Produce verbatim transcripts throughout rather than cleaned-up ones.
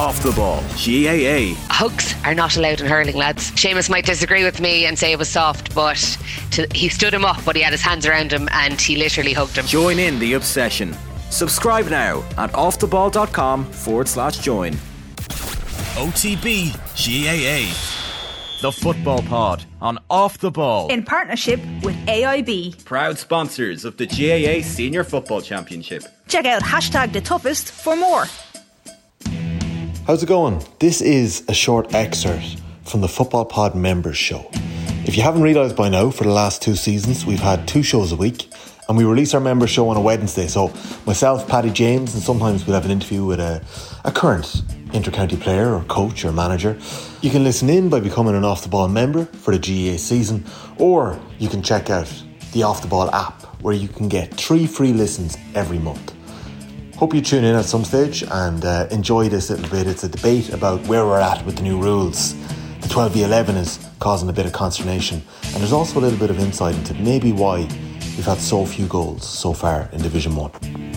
Off the Ball, G A A. Hugs are not allowed in hurling, lads. Seamus might disagree with me and say it was soft, but to, he stood him up, but he had his hands around him and he literally hugged him. Join in the obsession. Subscribe now at offtheball.com forward slash join. O T B G A A. The Football Pod on Off the Ball. In partnership with A I B. Proud sponsors of the G A A Senior Football Championship. Check out hashtag the toughest for more. How's it going? This is a short excerpt from the Football Pod Members Show. If you haven't realised by now, for the last two seasons, we've had two shows a week, and we release our Members Show on a Wednesday. So myself, Paddy James, and sometimes we'll have an interview with a, a current inter-county player or coach or manager. You can listen in by becoming an Off the Ball member for the G A A season, or you can check out the Off the Ball app, where you can get three free listens every month. Hope you tune in at some stage and uh, enjoy this little bit. It's a debate about where we're at with the new rules. The twelve v eleven is causing a bit of consternation, and there's also a little bit of insight into maybe why we've had so few goals so far in Division one.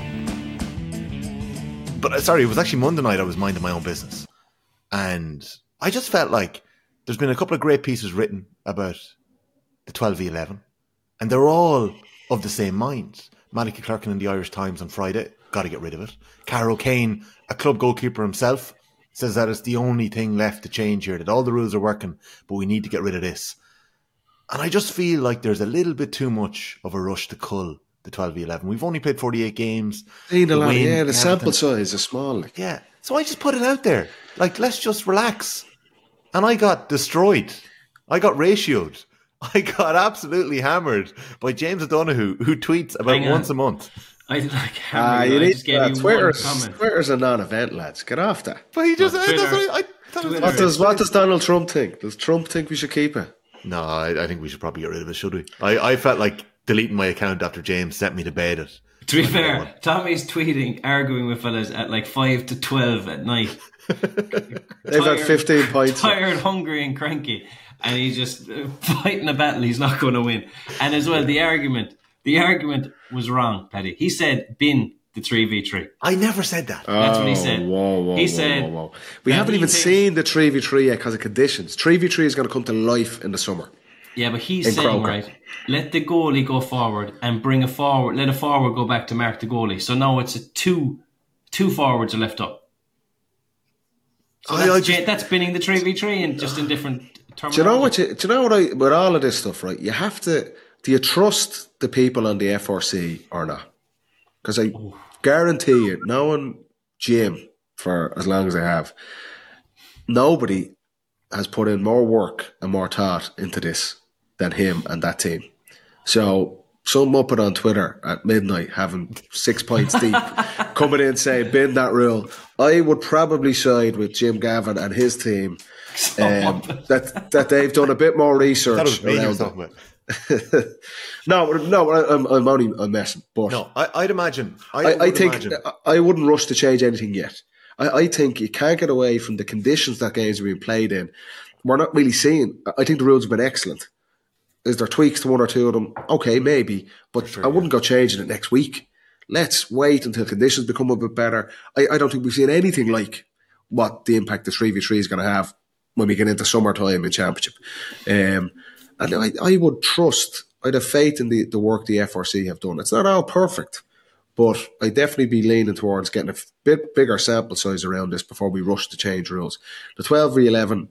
But uh, sorry, it was actually Monday night I was minding my own business, and I just felt like there's been a couple of great pieces written about the twelve v eleven, and they're all of the same mind. Matty Clarkin in the Irish Times on Friday, got to get rid of it. Carol Kane, a club goalkeeper himself, says that it's the only thing left to change here, that all the rules are working, but we need to get rid of this. And I just feel like there's a little bit too much of a rush to cull the twelve v eleven. We've only played forty-eight games. Ain't a lot, yeah, the sample size is small. Like. Yeah, so I just put it out there. Like, let's just relax. And I got destroyed. I got ratioed. I got absolutely hammered by James O'Donoghue, who tweets about once a month. I like hammered. Ah, you I need just gave uh, you Twitter's, one comment. Twitter's a non-event, lads. Get off that. But he just... Well, I, Twitter, that's what I, I thought it was What does, what does Donald Trump think? Does Trump think we should keep it? No, I, I think we should probably get rid of it, should we? I, I felt like deleting my account after James sent me to bed at... To be fair, Tommy's tweeting, arguing with fellas at like five to twelve at night. They've had fifteen points. Tired, hungry and cranky. And he's just uh, fighting a battle he's not going to win. And as well, the argument, the argument was wrong, Paddy. He said bin the three v three. I never said that. Oh, That's what he said. Whoa, whoa, he whoa, said... whoa, whoa. We haven't even thinks, seen the three v three yet because of conditions. three v three is going to come to life in the summer. Yeah, but he's in saying, Croker. right, let the goalie go forward and bring a forward, let a forward go back to mark the goalie. So now it's a two, two forwards are left up. So I, that's, I just, that's binning the three v three and just in different terminology. Do you know what? You, do you know what? I with all of this stuff, right? You have to. Do you trust the people on the F R C or not? Because I Ooh. guarantee you, knowing Jim for as long as I have, nobody has put in more work and more thought into this than him and that team. So some muppet on Twitter at midnight having six points deep coming in saying bin that rule. I would probably side with Jim Gavin and his team um, that that they've done a bit more research around it. no, no, I'm, I'm only I'm messing. But no, I, I'd imagine. I, I, I think imagine. I wouldn't rush to change anything yet. I, I think you can't get away from the conditions that games are being played in. We're not really seeing. I think the rules have been excellent. Is there tweaks to one or two of them? Okay, maybe, but sure, I wouldn't yeah. go changing it next week. Let's wait until conditions become a bit better. I, I don't think we've seen anything like what the impact the three v three is going to have when we get into summertime in Championship. Um, and I, I would trust, I'd have faith in the, the work the F R C have done. It's not all perfect, but I'd definitely be leaning towards getting a bit bigger sample size around this before we rush to change rules. The twelve v eleven,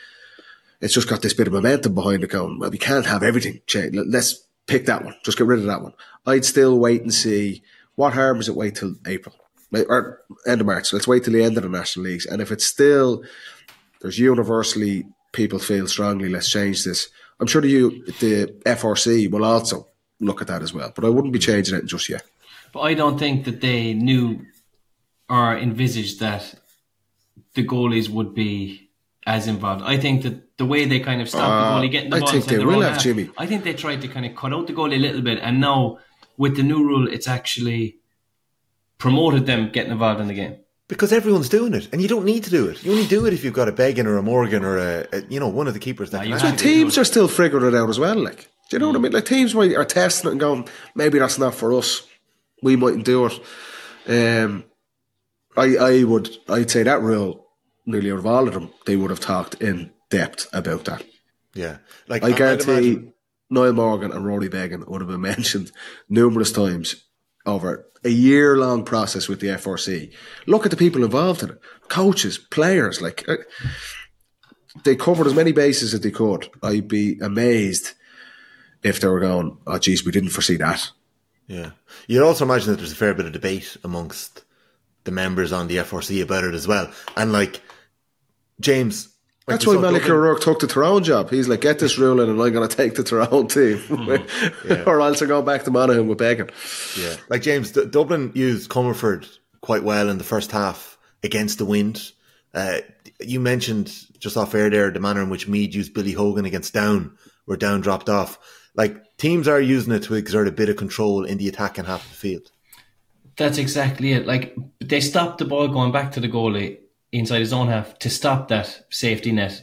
it's just got this bit of momentum behind it going, well, we can't have everything change. Let's pick that one. Just get rid of that one. I'd still wait and see. What harm is it wait till April? Or end of March. Let's wait till the end of the National Leagues. And if it's still, there's universally people feel strongly, let's change this. I'm sure the, the F R C will also look at that as well. But I wouldn't be changing it just yet. But I don't think that they knew or envisaged that the goalies would be as involved. I think that the way they kind of stopped uh, the goalie getting the I ball think inside they their will own have, half, Jimmy. I think they tried to kind of cut out the goalie a little bit, and now with the new rule, it's actually promoted them getting involved in the game. Because everyone's doing it, and you don't need to do it. You only do it if you've got a Began or a Morgan or a, a you know one of the keepers that. Nah, can so teams are still figuring it out as well. Like, do you know what I mean? Like teams might are testing it and going, maybe that's not for us. We mightn't do it. Um, I I would I'd say that rule nearly out of all of them, they would have talked in depth about that. Yeah. Like I guarantee imagine... Niall Morgan and Rory Beggan would have been mentioned numerous times over a year-long process with the F R C. Look at the people involved in it. Coaches, players, like uh, they covered as many bases as they could. I'd be amazed if they were going, oh geez, we didn't foresee that. Yeah. You'd also imagine that there's a fair bit of debate amongst the members on the F R C about it as well. And like, James... Like That's why Malik O'Rourke took the Tyrone job. He's like, get this rule in and I'm going to take the Tyrone team. Mm-hmm. Yeah. Or else I go back to Monaghan with Beggan. Yeah. Like, James, D- Dublin used Comerford quite well in the first half against the wind. Uh, you mentioned just off air there the manner in which Meath used Billy Hogan against Down, where Down dropped off. Like, teams are using it to exert a bit of control in the attacking half of the field. That's exactly it. Like, they stopped the ball going back to the goalie inside his own half to stop that safety net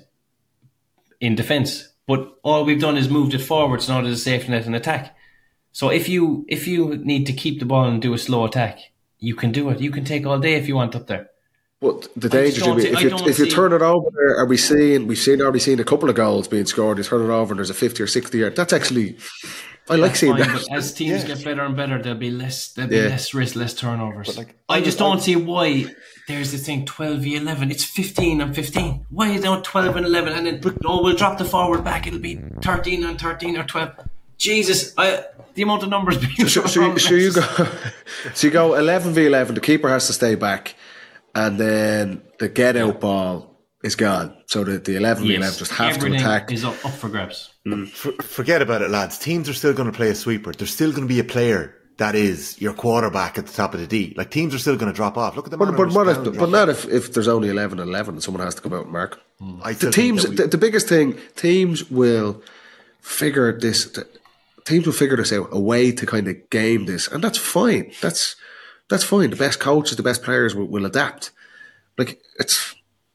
in defence. But all we've done is moved it forward, so now there's a safety net in attack. So if you if you need to keep the ball and do a slow attack, you can do it. You can take all day if you want up there. But the danger, Jimmy, if, you, if you turn it over there, are we seeing, we've seen already seen a couple of goals being scored, you turn it over and there's a fifty or sixty yard. That's actually, I like That's seeing fine, that. But as teams yeah. get better and better, there'll be less there'll be yeah. less risk, less turnovers. Like, I just don't see why there's this thing twelve v eleven. It's fifteen and fifteen. Why is it twelve and eleven? And then, oh, we'll drop the forward back. It'll be thirteen and thirteen or twelve. Jesus, I, the amount of numbers being so, so, so you go, so you go eleven v eleven. The keeper has to stay back, and then the get out ball is gone. So the, the eleven v eleven just have Everything to attack. Is up, up for grabs. Mm. For, forget about it, lads. Teams are still going to play a sweeper. There's still going to be a player that is your quarterback at the top of the D. Like, teams are still going to drop off. Look at the but, but, what if, but not if, off. if there's only eleven and eleven and someone has to come out and mark. Mm. I the teams, we... the, the biggest thing, teams will figure this. The, teams will figure this out, a way to kind of game this, and that's fine. That's that's fine. The best coaches, the best players will, will adapt. Like, it's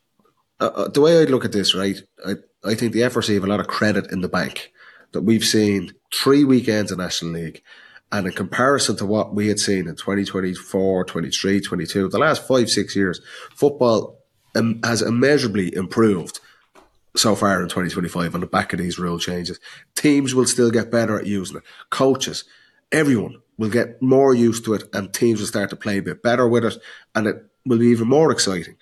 uh, the way I look at this, right? I I think the F R C have a lot of credit in the bank that we've seen three weekends in National League. And in comparison to what we had seen in twenty twenty-four, twenty-three, twenty-two, the last five, six years, football um, has immeasurably improved so far in twenty twenty-five on the back of these rule changes. Teams will still get better at using it. Coaches, everyone will get more used to it, and teams will start to play a bit better with it, and it will be even more exciting.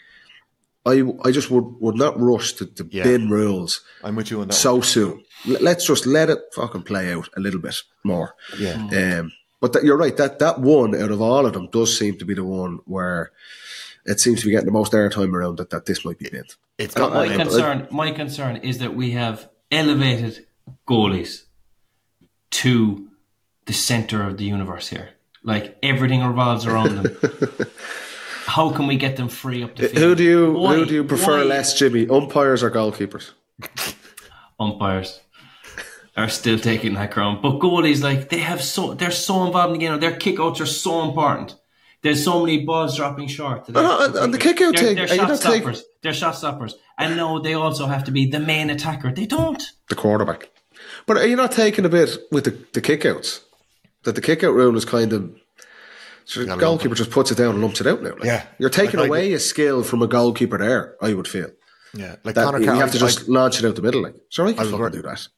I I just would, would not rush to, to yeah. bin rules I'm with you on that so one. soon. Let's just let it fucking play out a little bit more. Yeah. Um, but that, you're right, that, that one out of all of them does seem to be the one where it seems to be getting the most airtime around it, that this might be binned. It's got my concern. My concern is that we have elevated goalies to the centre of the universe here. Like, everything revolves around them. How can we get them free up the field? Who do you Why? who do you prefer Why? less, Jimmy? Umpires or goalkeepers? Umpires are still taking that crown, but goalies, like, they have so they're so involved in the game. Their kickouts are so important. There's so many balls dropping short. Uh, and the kickout thing, they're, they're shot stoppers. Take... They're shot stoppers, and no, they also have to be the main attacker. They don't. The quarterback. But are you not taking a bit with the, the kickouts? That the kickout rule is kind of. So the goalkeeper just puts it down and lumps it out now. Like, yeah, you're taking like away I, a skill from a goalkeeper there, I would feel. Yeah, like that Conor you Carroll, have to just I, launch it out the middle. Like, sorry, I can I was fucking work, do that.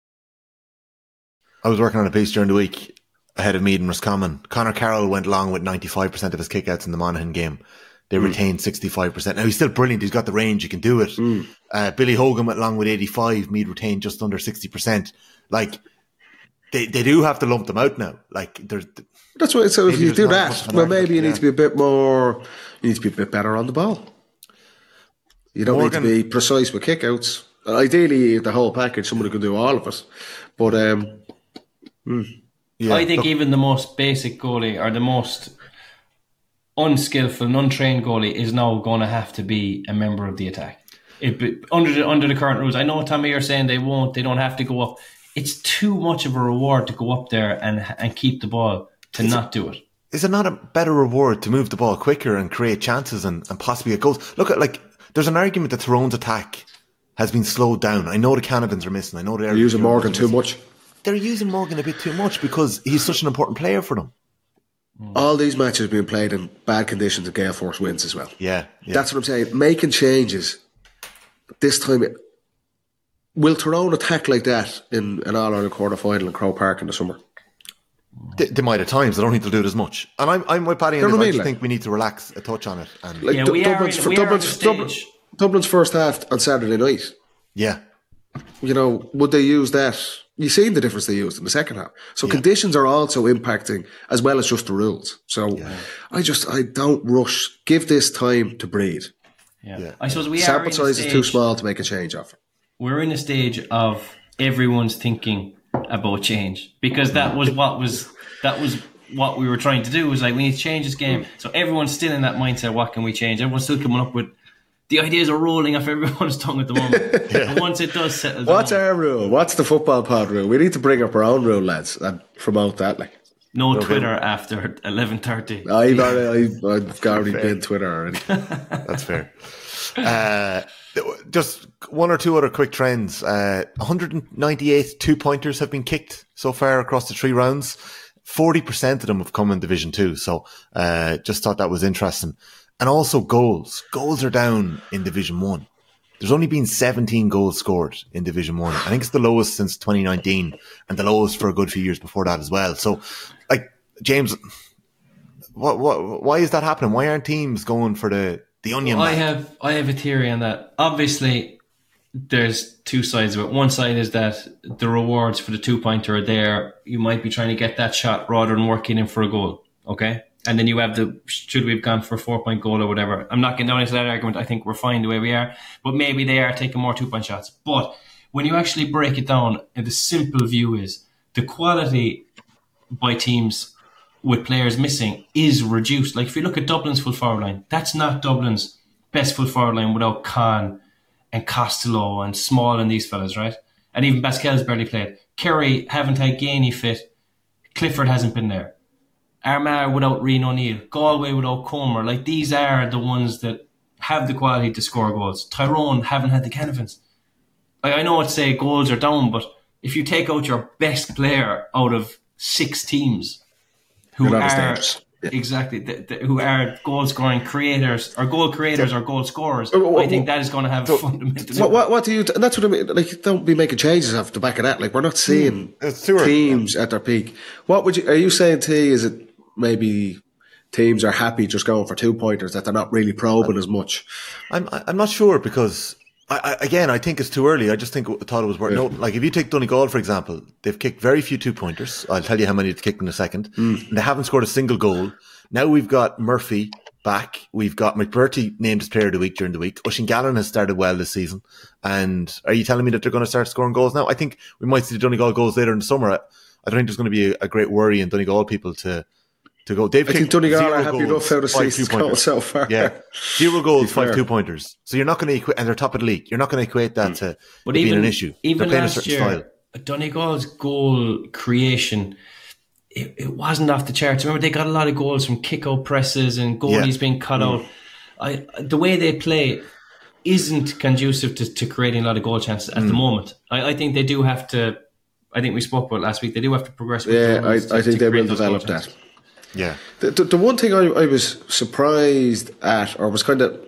I was working on a piece during the week ahead of Meath and Roscommon. Conor Carroll went along with ninety-five percent of his kickouts in the Monaghan game. They mm. retained sixty-five percent. Now, he's still brilliant. He's got the range. He can do it. Mm. Uh, Billy Hogan went along with eighty-five. Meath retained just under sixty percent. Like, they, they do have to lump them out now. Like, there's... That's what. So if you do that, well, maybe you yeah. need to be a bit more. You need to be a bit better on the ball. You don't Morgan, need to be precise with kickouts. Ideally, the whole package, someone who can do all of it. But um, mm. yeah, I think look, even the most basic goalie or the most unskillful, and untrained goalie is now going to have to be a member of the attack. It, under the under the current rules, I know, Tommy, you're saying they won't. They don't have to go up. It's too much of a reward to go up there and and keep the ball. To is not it, do it. Is it not a better reward to move the ball quicker and create chances and, and possibly get goals? Look at, like, there's an argument that Tyrone's attack has been slowed down. I know the Canavans are missing. I know they're, they're using Morgan too much. They're using Morgan a bit too much because he's such an important player for them. mm. all these matches being played in bad conditions and Gale Force wins as well. Yeah, yeah. That's what I'm saying. Making changes this time. Will Tyrone attack like that in an All-Ireland quarter-final in Croke Park in the summer? They, they might at times. I don't think they'll do it as much. And I'm, I'm with Paddy on this. I just like, think we need to relax a touch on it. And like yeah, D- we Dublin's, are in, we Dublin's, are Dublin's, Dublin's first half on Saturday night. Yeah. You know, would they use that? You've seen the difference they used in the second half. So yeah. conditions are also impacting as well as just the rules. So yeah. I just, I don't rush. Give this time to breathe. Yeah. yeah. I suppose we Sample are size is too small to make a change of it. We're in a stage of everyone's thinking about change, because that was what was that was what we were trying to do. Was like, we need to change this game. So everyone's still in that mindset. What can we change? Everyone's still coming up with the ideas are rolling off everyone's tongue at the moment. yeah. And once it does settle down, what's our rule? What's the football pod rule? We need to bring up our own rule, lads, and promote that. Like no okay. Twitter after eleven thirty. I've already, I've already been Twitter already. That's fair. Uh, just one or two other quick trends. Uh, one hundred ninety-eight two-pointers have been kicked so far across the three rounds. forty percent of them have come in Division two. So uh, just thought that was interesting. And also goals. Goals are down in Division one. There's only been seventeen goals scored in Division one. I think it's the lowest since twenty nineteen and the lowest for a good few years before that as well. So, like, James, what, what, why is that happening? Why aren't teams going for the The onion. Well, I man. have I have a theory on that. Obviously, there's two sides of it. One side is that the rewards for the two pointer are there. You might be trying to get that shot rather than working in for a goal. Okay, and then you have the should we have gone for a four point goal or whatever. I'm not getting down into that argument. I think we're fine the way we are, but maybe they are taking more two point shots. But when you actually break it down, and the simple view is the quality by teams with players missing is reduced. Like if you look at Dublin's full forward line, that's not Dublin's best full forward line without Khan and Costello and Small and these fellas, right? And even Pascal's barely played. Kerry haven't had Gainey fit. Clifford hasn't been there. Armagh without Rian O'Neill. Galway without Comer. Like these are the ones that have the quality to score goals. Tyrone haven't had the Canavans. Like, I know it's say goals are down, but if you take out your best player out of six teams, who are yeah. exactly the, the, who are goal scoring creators or goal creators yeah. or goal scorers, uh, what, I think that is going to have so, fundamental. What, what, what do you? And that's what I mean. Like, don't be making changes off the back of that. Like, we're not seeing mm, teams at their peak. What would you? Are you saying, T? Is it maybe teams are happy just going for two pointers that they're not really probing as much? I'm I'm not sure because. I, I, again, I think it's too early. I just think I thought it was worth yeah. noting. Like if you take Donegal, for example, they've kicked very few two pointers. I'll tell you how many they've kicked in a second. Mm. And they haven't scored a single goal. Now we've got Murphy back. We've got McBurty named as player of the week during the week. Oisín Gallen has started well this season. And are you telling me that they're going to start scoring goals now? I think we might see the Donegal goals later in the summer. I, I don't think there's going to be a, a great worry in Donegal people to to go. They've I think Donegal are happy enough out of season so far. Yeah, zero goals, five two pointers. So you're not going to equate, and they're top of the league. You're not going to equate that to but being even, an issue. Even they're playing last a certain year, style. Donegal's goal creation, it, it wasn't off the charts. Remember, they got a lot of goals from kick-out presses and goalies yeah. being cut mm. out. I, the way they play isn't conducive to, to creating a lot of goal chances at mm. the moment. I, I think they do have to. I think we spoke about it last week. They do have to progress. With yeah, I, to, I think to they will develop that. Chances. Yeah. The, the, the one thing I, I was surprised at, or was kind of,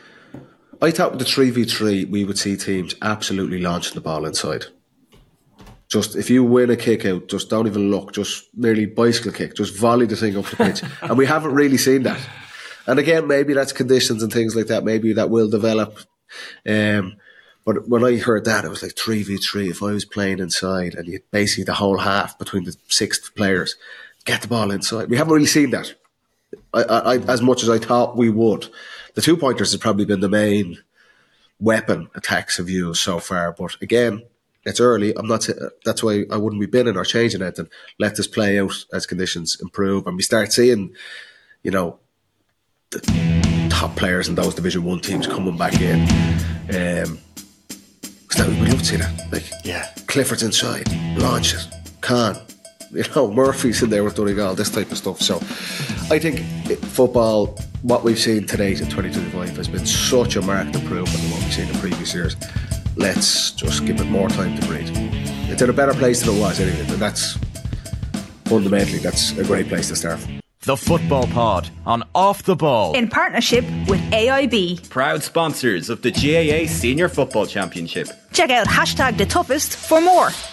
I thought with the three v three, we would see teams absolutely launching the ball inside. Just, if you win a kick out, just don't even look, just nearly bicycle kick, just volley the thing up the pitch. And we haven't really seen that. And again, maybe that's conditions and things like that. Maybe that will develop. Um, but when I heard that, it was like three v three. If I was playing inside and you had basically the whole half between the six players, get the ball inside. We haven't really seen that I, I, as much as I thought we would. The two pointers has probably been the main weapon attacks have used so far. But again, it's early. I'm not. That's why I wouldn't be binning or changing it and let this play out as conditions improve and we start seeing, you know, the top players in those Division One teams coming back in. Um, because we'd love to see that. Like, yeah, Clifford's inside, launch it, Khan. You know, Murphy's in there with Donegal, this type of stuff. So I think football, what we've seen today in twenty twenty-five has been such a marked improvement than what we've seen in previous years. Let's just give it more time to breathe. It's in a better place than it was anyway, and that's fundamentally, that's a great place to start. The Football Pod on Off the Ball. In partnership with A I B. Proud sponsors of the G A A Senior Football Championship. Check out hashtag the toughest for more.